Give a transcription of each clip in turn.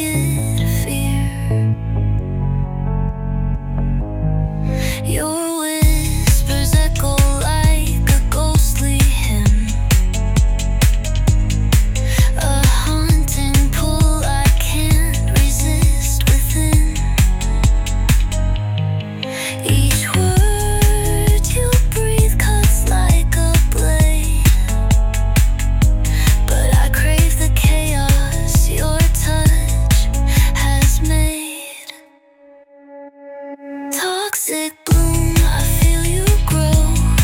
wicked fear. Your whispers echo like a ghostly hymn, a haunting pull I can't resist within. Each word you breathe cuts like a blade, but I crave the chaos your touch has made. Toxic bloom, I feel you grow,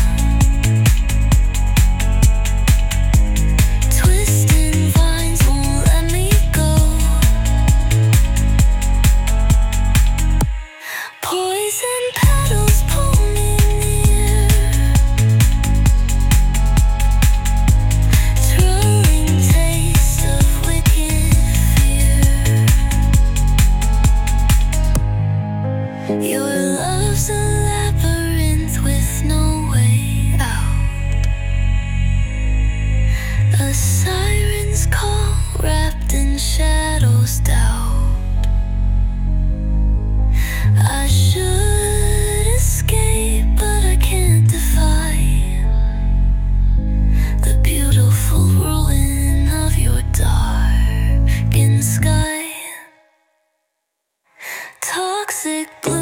twisting vines won't let me go. Poison petals pull me near, thrilling taste of wicked fear. Your love's a labyrinth with no way out, a siren's call wrapped in shadows doubt. I should escape, but I can't defy the beautiful ruin of your darkened sky. Toxic blue.